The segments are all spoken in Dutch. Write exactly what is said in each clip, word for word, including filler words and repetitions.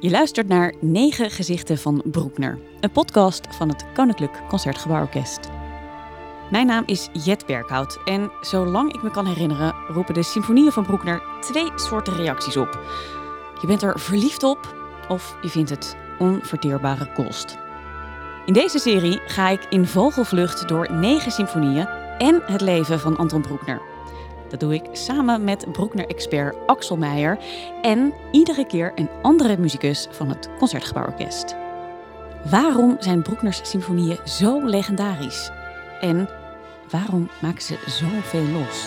Je luistert naar Negen Gezichten van Bruckner, een podcast van het Koninklijk Concertgebouworkest. Mijn naam is Jet Berkhout en zolang ik me kan herinneren roepen de symfonieën van Bruckner twee soorten reacties op. Je bent er verliefd op of je vindt het onverteerbare kost. In deze serie ga ik in vogelvlucht door negen symfonieën en het leven van Anton Bruckner. Dat doe ik samen met Bruckner-expert Axel Meijer en iedere keer een andere muzikus van het Concertgebouworkest. Waarom zijn Bruckners symfonieën zo legendarisch? En waarom maken ze zoveel los?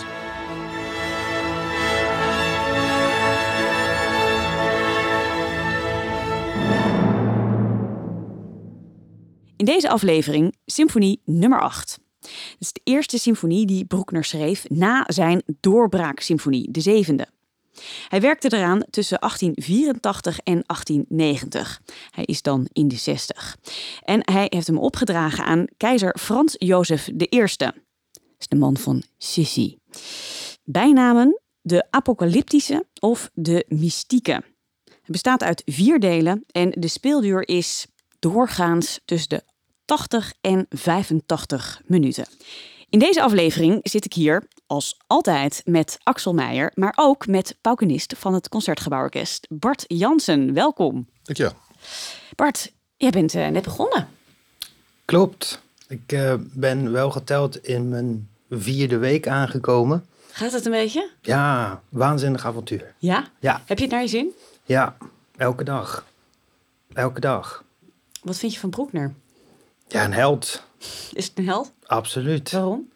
In deze aflevering symfonie nummer acht. Het is de eerste symfonie die Bruckner schreef na zijn doorbraaksymfonie, de zevende. Hij werkte eraan tussen achttien vierentachtig en achttien negentig. Hij is dan in de zestig. En hij heeft hem opgedragen aan keizer Frans Jozef de Eerste. Dat is de man van Sissi. Bijnamen de apocalyptische of de mystieke. Het bestaat uit vier delen en de speelduur is doorgaans tussen de tachtig en vijfentachtig minuten. In deze aflevering zit ik hier, als altijd, met Axel Meijer, maar ook met paukenist van het Concertgebouworkest, Bart Jansen. Welkom. Dankjewel. Bart, jij bent uh, net begonnen. Klopt. Ik uh, ben wel geteld in mijn vierde week aangekomen. Gaat het een beetje? Ja, waanzinnig avontuur. Ja? Ja. Heb je het naar je zin? Ja, elke dag. Elke dag. Wat vind je van Bruckner? Ja, een held. Is het een held? Absoluut. Waarom?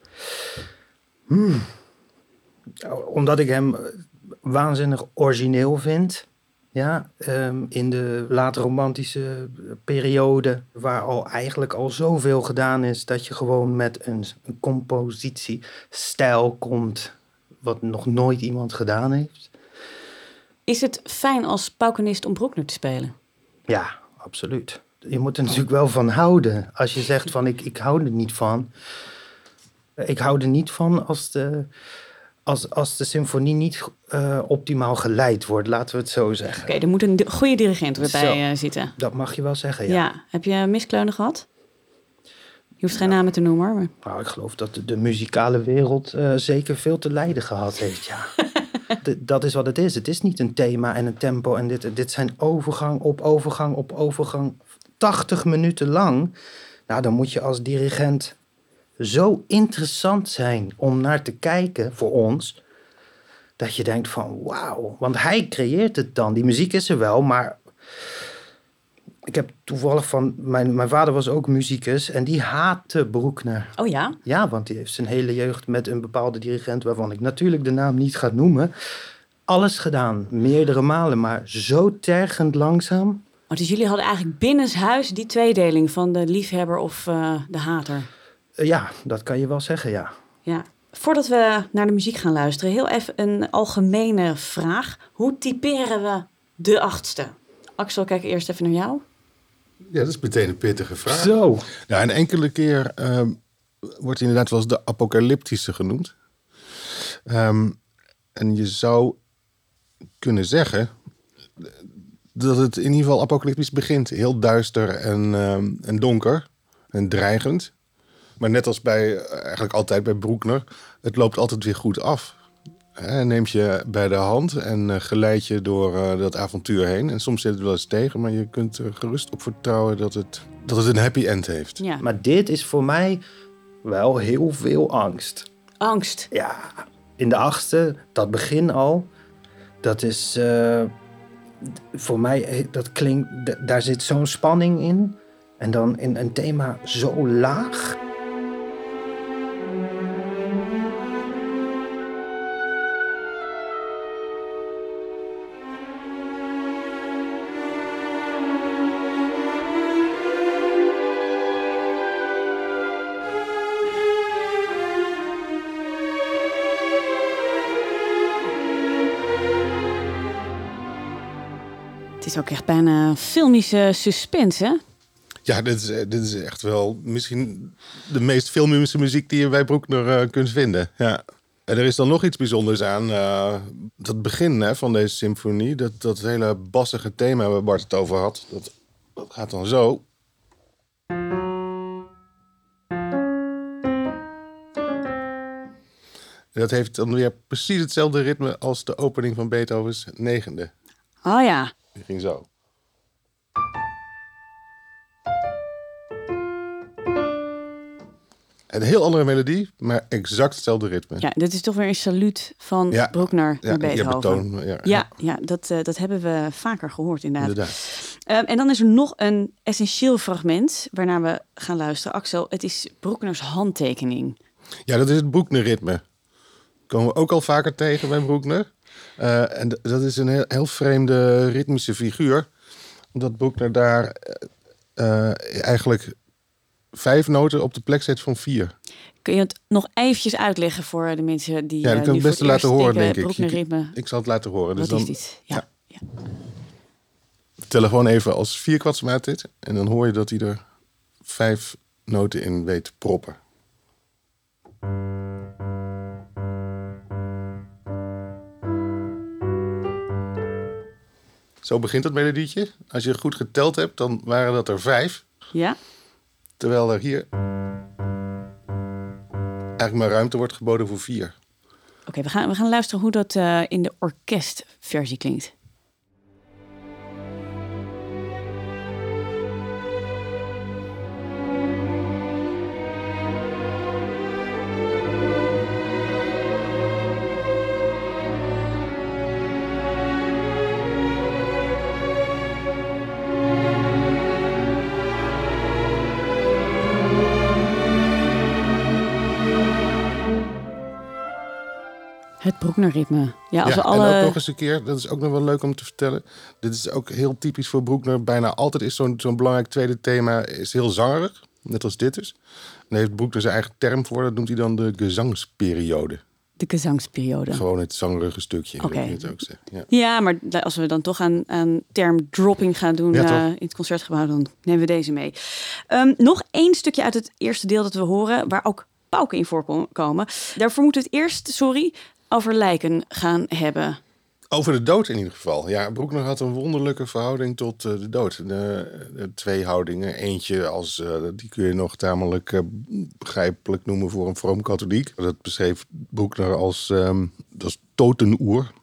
Hmm. Omdat ik hem waanzinnig origineel vind. Ja, um, in de late romantische periode, waar al eigenlijk al zoveel gedaan is, dat je gewoon met een, een compositiestijl komt wat nog nooit iemand gedaan heeft. Is het fijn als paukenist om Bruckner te spelen? Ja, absoluut. Je moet er natuurlijk wel van houden. Als je zegt van ik, ik hou er niet van. Ik hou er niet van als de, als, als de symfonie niet uh, optimaal geleid wordt. Laten we het zo zeggen. Oké, okay, er moet een goede dirigent weer bij uh, zitten. Dat mag je wel zeggen, ja. ja. Heb je miskleunen gehad? Je hoeft geen ja. namen te noemen. Maar... Nou, ik geloof dat de, de muzikale wereld uh, zeker veel te lijden gehad heeft, ja. de, dat is wat het is. Het is niet een thema en een tempo. En dit, dit zijn overgang op overgang op overgang. tachtig minuten lang. Nou, dan moet je als dirigent zo interessant zijn om naar te kijken voor ons, dat je denkt van wauw, want hij creëert het dan. Die muziek is er wel, maar ik heb toevallig van, mijn, mijn vader was ook muzikus en die haatte Bruckner. Oh ja? Ja, want die heeft zijn hele jeugd met een bepaalde dirigent, waarvan ik natuurlijk de naam niet ga noemen, alles gedaan, meerdere malen, maar zo tergend langzaam. Oh, dus jullie hadden eigenlijk binnenshuis die tweedeling van de liefhebber of uh, de hater? Uh, ja, dat kan je wel zeggen, ja. ja. Voordat we naar de muziek gaan luisteren, heel even een algemene vraag. Hoe typeren we de achtste? Axel, kijk eerst even naar jou. Ja, dat is meteen een pittige vraag. Zo. Nou, een enkele keer uh, wordt hij inderdaad wel eens de apocalyptische genoemd. Um, en je zou kunnen zeggen dat het in ieder geval apocalyptisch begint. Heel duister en, um, en donker en dreigend. Maar net als bij, eigenlijk altijd bij Bruckner, het loopt altijd weer goed af. Hij neemt je bij de hand en uh, geleidt je door uh, dat avontuur heen. En soms zit het wel eens tegen, maar je kunt er gerust op vertrouwen dat het, dat het een happy end heeft. Ja. Maar dit is voor mij wel heel veel angst. Angst? Ja, in de achtste, dat begin al, dat is... Uh, voor mij, dat klinkt, daar zit zo'n spanning in. En dan in een thema zo laag. Het is ook echt bijna filmische suspense, hè? Ja, dit is, dit is echt wel misschien de meest filmische muziek die je bij Bruckner uh, kunt vinden. Ja. En er is dan nog iets bijzonders aan. Uh, dat begin hè, van deze symfonie, dat, dat hele bassige thema waar Bart het over had, dat, dat gaat dan zo. En dat heeft dan weer precies hetzelfde ritme als de opening van Beethovens negende. Oh ja. Die ging zo. Een heel andere melodie, maar exact hetzelfde ritme. Ja, dit is toch weer een saluut van ja, Bruckner ja, naar Beethoven. Betoon, ja, ja, ja dat, uh, dat hebben we vaker gehoord inderdaad. inderdaad. Um, en dan is er nog een essentieel fragment waarna we gaan luisteren. Axel, het is Bruckners handtekening. Ja, dat is het Bruckner-ritme. Komen we ook al vaker tegen bij Bruckner. Uh, en d- dat is een heel, heel vreemde ritmische figuur. Omdat Bruckner daar uh, eigenlijk vijf noten op de plek zet van vier. Kun je het nog eventjes uitleggen voor de mensen die... Ja, dat kan ik best laten horen, denk ik. Bruckner-ritme. Ik zal het laten horen. Wat dus is dan, dit? Ja. ja. ja. Tel gewoon even als vierkwartsmaat dit. En dan hoor je dat hij er vijf noten in weet te proppen. Zo begint het melodietje. Als je goed geteld hebt, dan waren dat er vijf. Ja. Terwijl er hier eigenlijk maar ruimte wordt geboden voor vier. Oké, okay, we, gaan, we gaan luisteren hoe dat uh, in de orkestversie klinkt. Het Bruckner-ritme. Ja, als ja, we alle... en ook nog eens een keer, dat is ook nog wel leuk om te vertellen. Dit is ook heel typisch voor Bruckner. Bijna altijd is zo'n, zo'n belangrijk tweede thema is heel zangerig. Net als dit is. En daar heeft Bruckner zijn eigen term voor. Dat noemt hij dan de gezangsperiode. De gezangsperiode. Gewoon het zangerige stukje. Oké. Okay. Het ook zeggen. Ja. ja, maar als we dan toch aan, aan term dropping gaan doen ja, uh, in het concertgebouw, dan nemen we deze mee. Um, nog één stukje uit het eerste deel dat we horen, waar ook pauken in voorkomen. Daarvoor moeten we het eerst, sorry... over lijken gaan hebben. Over de dood in ieder geval. Ja, Bruckner had een wonderlijke verhouding tot uh, de dood. De, de twee houdingen. Eentje als, uh, die kun je nog tamelijk uh, begrijpelijk noemen voor een vroom katholiek. Dat beschreef Bruckner als, um, als totenuur.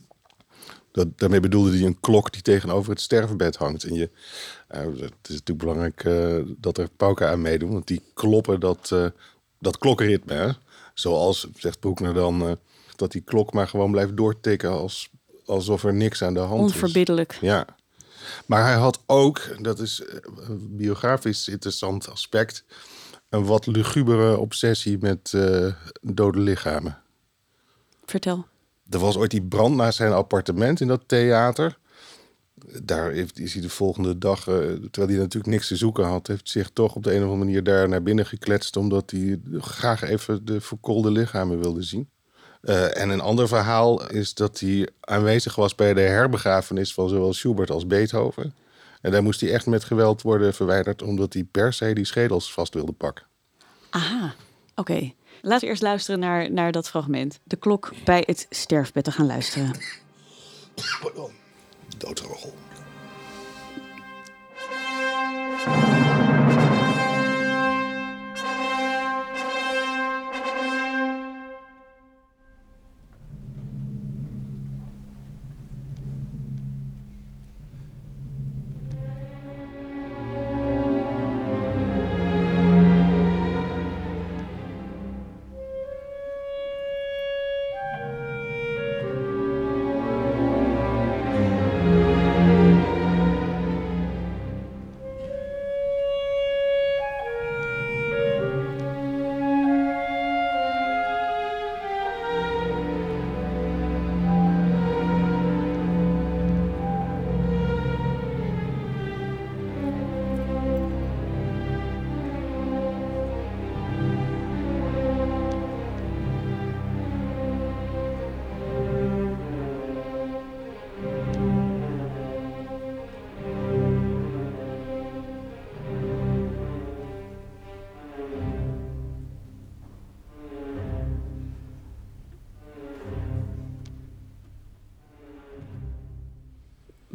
Dat, daarmee bedoelde hij een klok die tegenover het sterfbed hangt. En je, uh, het is natuurlijk belangrijk uh, dat er pauken aan meedoen. Want die kloppen dat, uh, dat klokritme. Hè? Zoals, zegt Bruckner dan... Uh, dat die klok maar gewoon blijft doortikken als, alsof er niks aan de hand is. Onverbiddelijk. Ja. Maar hij had ook, dat is een biografisch interessant aspect... een wat lugubere obsessie met uh, dode lichamen. Vertel. Er was ooit die brand naast zijn appartement in dat theater. Daar heeft, is hij de volgende dag, uh, terwijl hij natuurlijk niks te zoeken had... heeft zich toch op de een of andere manier daar naar binnen gekletst... omdat hij graag even de verkoolde lichamen wilde zien. Uh, en een ander verhaal is dat hij aanwezig was bij de herbegrafenis van zowel Schubert als Beethoven. En daar moest hij echt met geweld worden verwijderd, omdat hij per se die schedels vast wilde pakken. Aha, oké. Okay. Laten we eerst luisteren naar, naar dat fragment. De klok bij het sterfbed te gaan luisteren. Pardon. Doodrogel.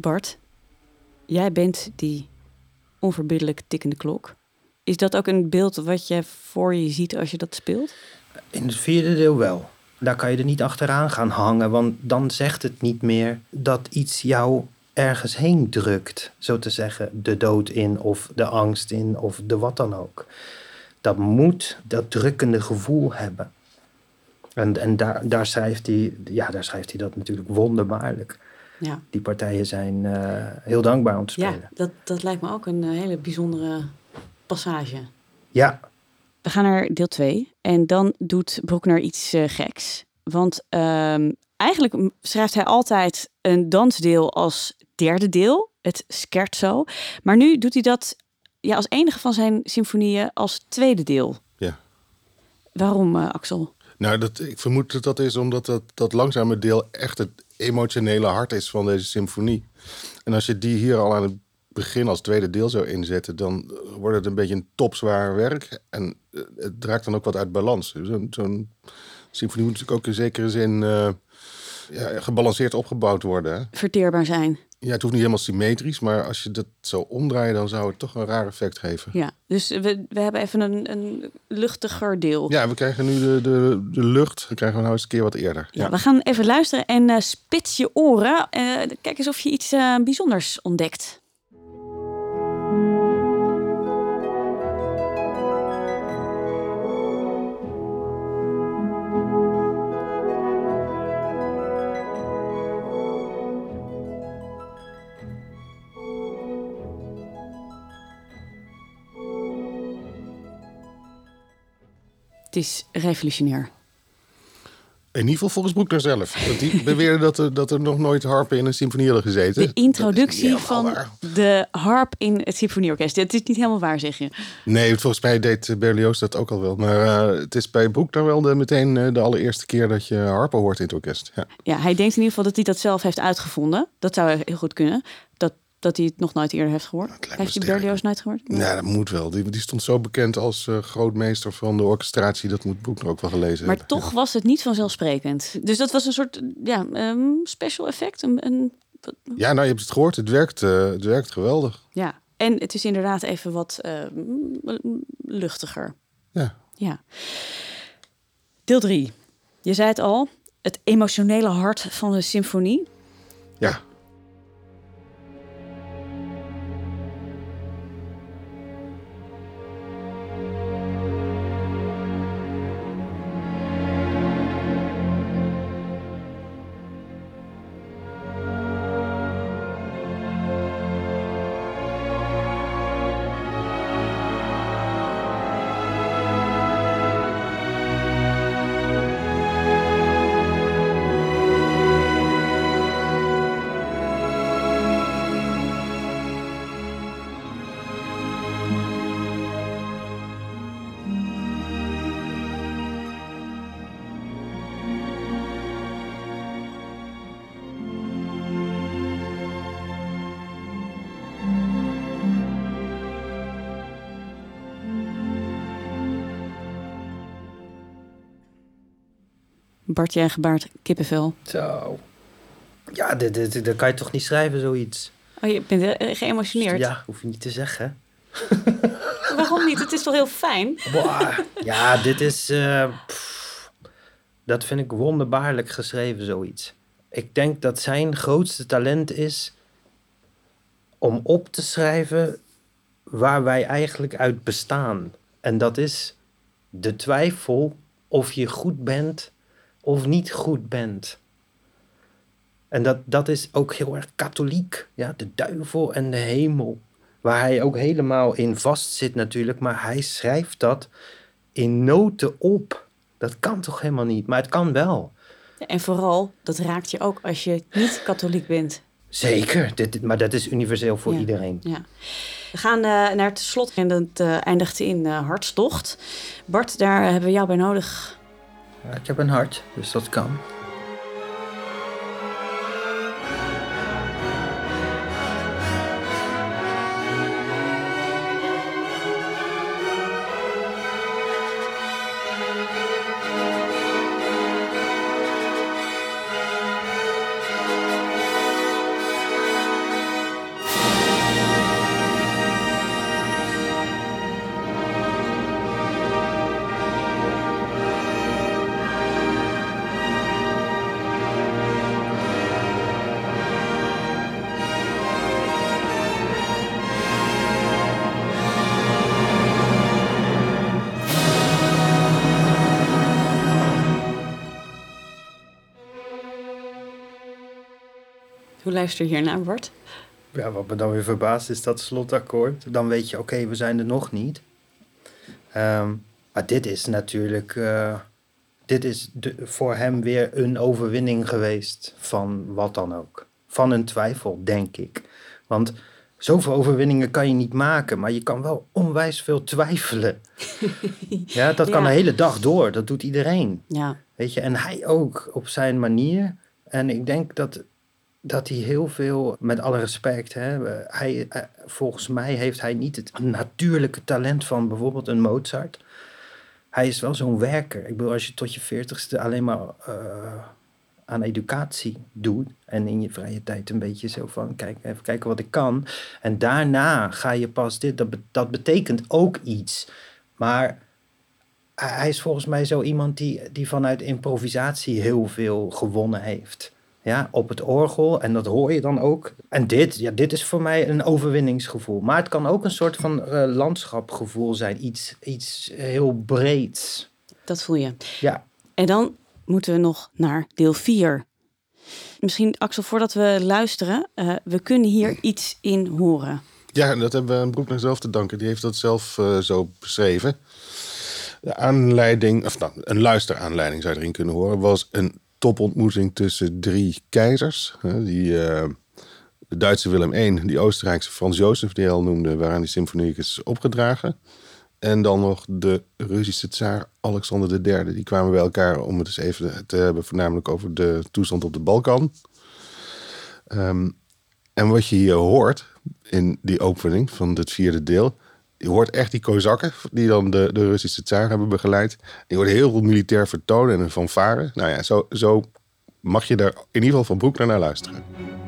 Bart, jij bent die onverbiddelijk tikkende klok. Is dat ook een beeld wat je voor je ziet als je dat speelt? In het vierde deel wel. Daar kan je er niet achteraan gaan hangen, want dan zegt het niet meer dat iets jou ergens heen drukt. Zo te zeggen, de dood in of de angst in of de wat dan ook. Dat moet dat drukkende gevoel hebben. En, en daar, daar, schrijft hij, ja, daar schrijft hij dat natuurlijk wonderbaarlijk. Ja. Die partijen zijn uh, heel dankbaar om te spelen. Ja, dat, dat lijkt me ook een hele bijzondere passage. Ja. We gaan naar deel twee. En dan doet Bruckner iets uh, geks. Want uh, eigenlijk schrijft hij altijd een dansdeel als derde deel. Het scherzo. Maar nu doet hij dat ja, als enige van zijn symfonieën als tweede deel. Ja. Waarom, uh, Axel? Nou, dat, ik vermoed dat dat is omdat dat, dat langzame deel echt het emotionele hart is van deze symfonie. En als je die hier al aan het begin als tweede deel zou inzetten, dan wordt het een beetje een topzwaar werk. En het raakt dan ook wat uit balans. Zo'n, zo'n symfonie moet natuurlijk ook in zekere zin uh, ja, gebalanceerd opgebouwd worden. Hè? Verteerbaar zijn. Ja, het hoeft niet helemaal symmetrisch, maar als je dat zo omdraait, dan zou het toch een raar effect geven. Ja, dus we, we hebben even een, een luchtiger deel. Ja, we krijgen nu de, de, de lucht. We krijgen we nou eens een keer wat eerder. Ja, ja. We gaan even luisteren en uh, spits je oren. Uh, kijk eens of je iets uh, bijzonders ontdekt. Het is revolutionair. In ieder geval volgens Bruckner zelf. Want die beweerde dat er, dat er nog nooit harpen in een symfonie hadden gezeten. De introductie van waar. de harp in het symfonieorkest. Het is niet helemaal waar, zeg je. Nee, volgens mij deed Berlioz dat ook al wel. Maar uh, het is bij Bruckner wel de, meteen uh, de allereerste keer dat je harpen hoort in het orkest. Ja. ja, hij denkt in ieder geval dat hij dat zelf heeft uitgevonden. Dat zou heel goed kunnen. Dat dat hij het nog nooit eerder heeft gehoord. Heeft hij Berlioz nooit gehoord? Nee, ja, dat moet wel. Die, die stond zo bekend als uh, grootmeester van de orchestratie. Dat moet Bruckner ook wel gelezen maar hebben. toch ja. was het niet vanzelfsprekend. Dus dat was een soort ja, um, special effect. Een, een... Ja, nou, je hebt het gehoord. Het werkt, uh, het werkt geweldig. Ja, en het is inderdaad even wat uh, luchtiger. Ja. ja. Deel drie. Je zei het al. Het emotionele hart van de symfonie. Ja. Bart, jij gebaard kippenvel. Zo. Ja, dit, dit, dit, dat kan je toch niet schrijven, zoiets? Oh, je bent geëmotioneerd? Ja, hoef je niet te zeggen. Waarom niet? Het is toch heel fijn? Boah. Ja, dit is... Uh, pff, dat vind ik wonderbaarlijk geschreven, zoiets. Ik denk dat zijn grootste talent is om op te schrijven waar wij eigenlijk uit bestaan. En dat is de twijfel of je goed bent of niet goed bent. En dat, dat is ook heel erg katholiek. Ja, de duivel en de hemel. Waar hij ook helemaal in vastzit natuurlijk. Maar hij schrijft dat in noten op. Dat kan toch helemaal niet? Maar het kan wel. Ja, en vooral, dat raakt je ook als je niet katholiek bent. Zeker, dit, maar dat is universeel voor ja, iedereen. Ja. We gaan uh, naar het slot en dat uh, eindigt in uh, Hartstocht. Bart, daar hebben we jou bij nodig. Ja, ik heb een hart, dus dat kan. Hoe luister je hier naar, Bart? Ja, wat me dan weer verbaast is dat slotakkoord. Dan weet je, oké, okay, we zijn er nog niet. Um, maar dit is natuurlijk... Uh, dit is de, voor hem weer een overwinning geweest van wat dan ook. Van een twijfel, denk ik. Want zoveel overwinningen kan je niet maken, maar je kan wel onwijs veel twijfelen. Ja, dat kan ja. de hele dag door. Dat doet iedereen. Ja. Weet je, en hij ook op zijn manier. En ik denk dat... dat hij heel veel, met alle respect, hè, hij, volgens mij heeft hij niet het natuurlijke talent van bijvoorbeeld een Mozart. Hij is wel zo'n werker. Ik bedoel, als je tot je veertigste alleen maar uh, aan educatie doet en in je vrije tijd een beetje zo van, kijk, even kijken wat ik kan. En daarna ga je pas dit, dat, dat betekent ook iets. Maar hij is volgens mij zo iemand die, die vanuit improvisatie heel veel gewonnen heeft. Ja, op het orgel. En dat hoor je dan ook. En dit, ja, dit is voor mij een overwinningsgevoel. Maar het kan ook een soort van uh, landschapgevoel zijn. Iets, iets heel breeds. Dat voel je. Ja. En dan moeten we nog naar deel vier. Misschien, Axel, voordat we luisteren. Uh, we kunnen hier iets in horen. Ja, dat hebben we aan Broekner zelf te danken. Die heeft dat zelf uh, zo beschreven. De aanleiding, of nou, een luisteraanleiding zou je erin kunnen horen, was een topontmoeting tussen drie keizers. Die, uh, de Duitse Willem de Eerste, die Oostenrijkse Frans Jozef, die hij al noemde, waaraan die symfonie is opgedragen. En dan nog de Russische tsaar Alexander de Derde. Die kwamen bij elkaar om het eens even te hebben, voornamelijk over de toestand op de Balkan. Um, en wat je hier hoort in die opening van het vierde deel, je hoort echt die Kozakken die dan de, de Russische tsaar hebben begeleid. Die hoort heel veel militair vertoon en een fanfare. Nou ja, zo, zo mag je daar in ieder geval van Broekner naar luisteren.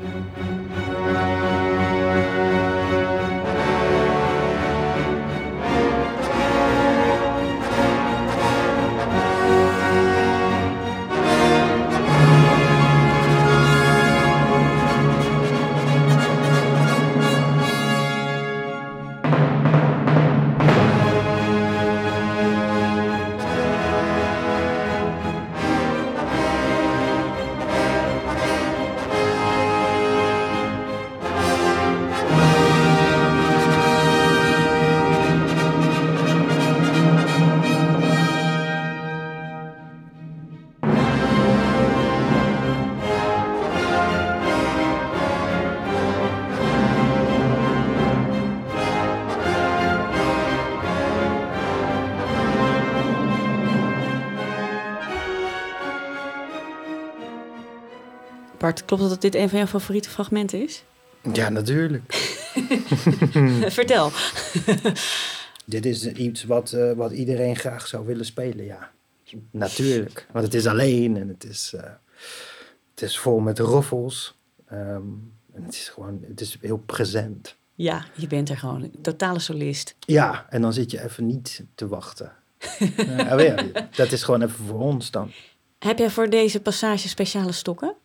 Bart, klopt het dat dit een van jouw favoriete fragmenten is? Ja, natuurlijk. Vertel. Dit is iets wat, uh, wat iedereen graag zou willen spelen, ja. Natuurlijk. Want het is alleen en het is, uh, het is vol met roffels. Um, en het is gewoon, het is heel present. Ja, je bent er gewoon. Een totale solist. Ja, en dan zit je even niet te wachten. uh, ja, dat is gewoon even voor ons dan. Heb jij voor deze passage speciale stokken?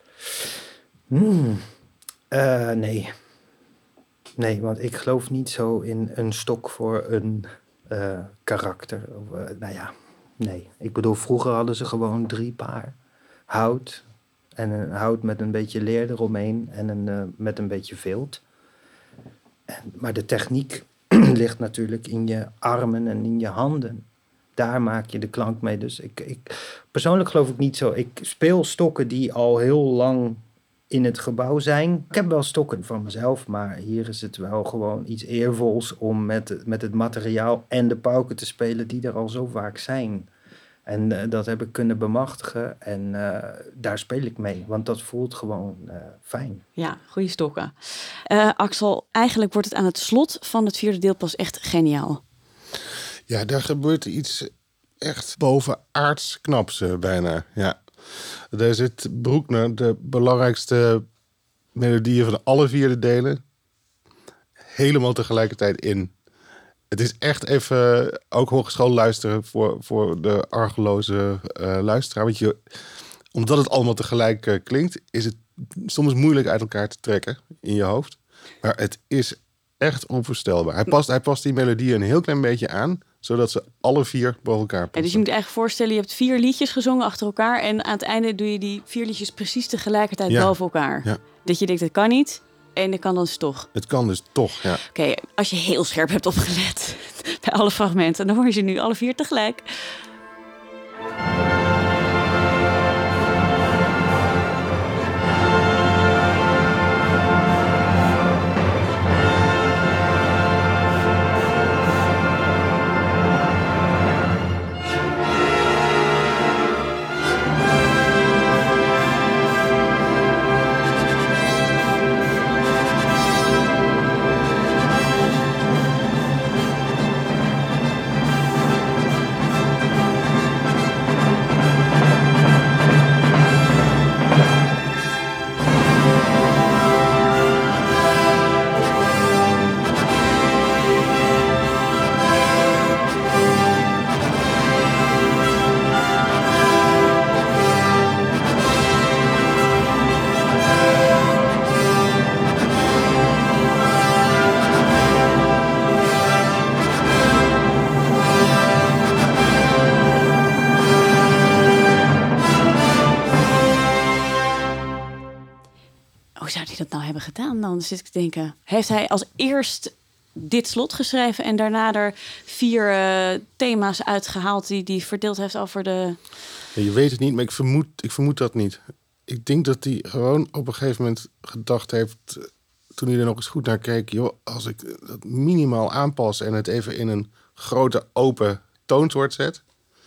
Hmm. Uh, nee. Nee, want ik geloof niet zo in een stok voor een uh, karakter. Of, uh, nou ja, nee. Ik bedoel, vroeger hadden ze gewoon drie paar hout. En een hout met een beetje leer eromheen. En een, uh, met een beetje vilt. En, maar de techniek ligt natuurlijk in je armen en in je handen. Daar maak je de klank mee. Dus ik, ik, persoonlijk geloof ik niet zo. Ik speel stokken die al heel lang in het gebouw zijn. Ik heb wel stokken van mezelf, maar hier is het wel gewoon iets eervols om met, met het materiaal en de pauken te spelen die er al zo vaak zijn. En uh, dat heb ik kunnen bemachtigen en uh, daar speel ik mee, want dat voelt gewoon uh, fijn. Ja, goede stokken. Uh, Axel, eigenlijk wordt het aan het slot van het vierde deel pas echt geniaal. Ja, daar gebeurt iets echt bovenaards knaps uh, bijna, ja. Daar zit Broekner de belangrijkste melodieën van alle vierde delen helemaal tegelijkertijd in. Het is echt even ook hogeschool luisteren voor, voor de argeloze uh, luisteraar. Want je, omdat het allemaal tegelijk uh, klinkt, is het soms moeilijk uit elkaar te trekken in je hoofd. Maar het is echt onvoorstelbaar. Hij past, hij past die melodie een heel klein beetje aan, zodat ze alle vier boven elkaar passen. Ja, dus je moet eigenlijk voorstellen, je hebt vier liedjes gezongen achter elkaar en aan het einde doe je die vier liedjes precies tegelijkertijd Ja. boven elkaar. Ja. Dat je denkt, het kan niet en dat kan dan dus toch. Het kan dus toch, ja. Oké, okay, als je heel scherp hebt opgelet bij alle fragmenten, dan hoor je ze nu alle vier tegelijk. Hoe zou hij dat nou hebben gedaan dan? Zit ik te denken, heeft hij als eerst dit slot geschreven en daarna er vier uh, thema's uitgehaald die hij verdeeld heeft over de... Ja, je weet het niet, maar ik vermoed, ik vermoed dat niet. Ik denk dat hij gewoon op een gegeven moment gedacht heeft, toen hij er nog eens goed naar keek, joh, als ik dat minimaal aanpas en het even in een grote open toonsoort zet,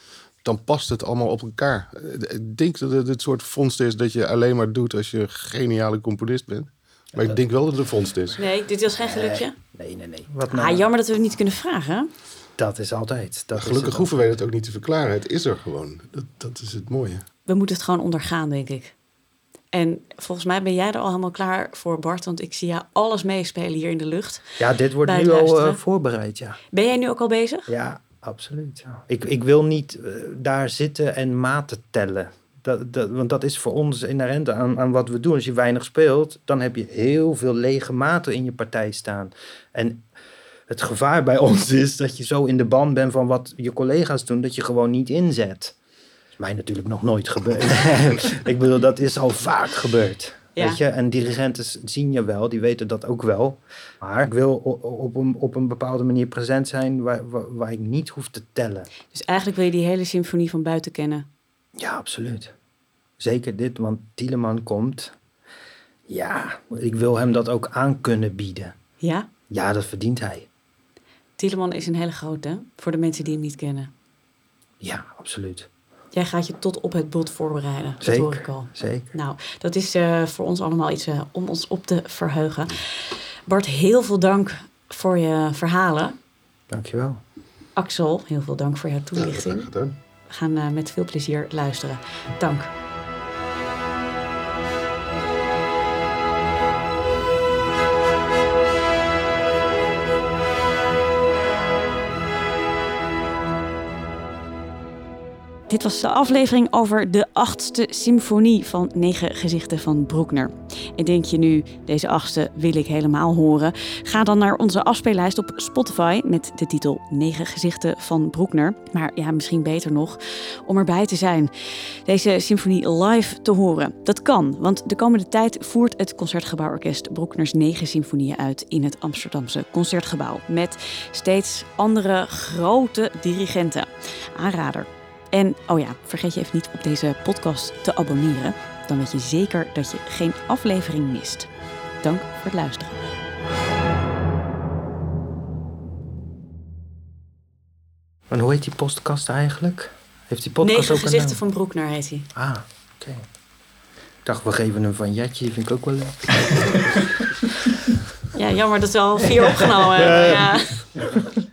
dan past het allemaal op elkaar. Ik denk dat het het soort vondst is dat je alleen maar doet als je een geniale componist bent. Maar ik denk wel dat het een vondst is. Nee, dit was geen gelukje. Nee, nee, nee. Wat nou? Ah, jammer dat we het niet kunnen vragen. Dat is altijd. Dat Gelukkig is hoeven wij het ook niet te verklaren. Het is er gewoon. Dat, dat is het mooie. We moeten het gewoon ondergaan, denk ik. En volgens mij ben jij er al helemaal klaar voor, Bart. Want ik zie jou alles meespelen hier in de lucht. Ja, dit wordt bij nu het al uh, luisteren. voorbereid, ja. Ben jij nu ook al bezig? Ja, absoluut. Ja. Ik, ik wil niet uh, daar zitten en maten tellen. Dat, dat, want dat is voor ons inherent aan, aan wat we doen. Als je weinig speelt, dan heb je heel veel lege maten in je partij staan. En het gevaar bij ons is dat je zo in de ban bent van wat je collega's doen, dat je gewoon niet inzet. Dat is mij natuurlijk nog nooit gebeurd. Ik bedoel, dat is al vaak gebeurd. Ja. Weet je? En dirigenten zien je wel, die weten dat ook wel. Maar ik wil op een, op een bepaalde manier present zijn waar, waar, waar ik niet hoef te tellen. Dus eigenlijk wil je die hele symfonie van buiten kennen? Ja, absoluut. Zeker dit, want Tieleman komt. Ja, ik wil hem dat ook aan kunnen bieden. Ja? Ja, dat verdient hij. Tieleman is een hele grote, voor de mensen die hem niet kennen. Ja, absoluut. Jij gaat je tot op het bot voorbereiden. Dat zeker, hoor ik al. Zeker. Nou, dat is uh, voor ons allemaal iets uh, om ons op te verheugen. Bart, heel veel dank voor je verhalen. Dankjewel. Axel, heel veel dank voor jouw toelichting. Ja, gedaan. We gaan uh, met veel plezier luisteren. Dank. Dit was de aflevering over de achtste symfonie van Negen Gezichten van Bruckner. En denk je nu, deze achtste wil ik helemaal horen? Ga dan naar onze afspeellijst op Spotify met de titel Negen Gezichten van Bruckner. Maar ja, misschien beter nog om erbij te zijn. Deze symfonie live te horen. Dat kan, want de komende tijd voert het Concertgebouworkest Bruckners negen symfonieën uit in het Amsterdamse Concertgebouw. Met steeds andere grote dirigenten. Aanrader. En, oh ja, vergeet je even niet op deze podcast te abonneren. Dan weet je zeker dat je geen aflevering mist. Dank voor het luisteren. En hoe heet die podcast eigenlijk? Heeft die podcast Negen ook Gezichten een van Bruckner heet hij. Ah, oké. Okay. Ik dacht, we geven hem van Jetje, vind ik ook wel leuk. Ja, jammer dat we al vier opgenomen hebben. Ja.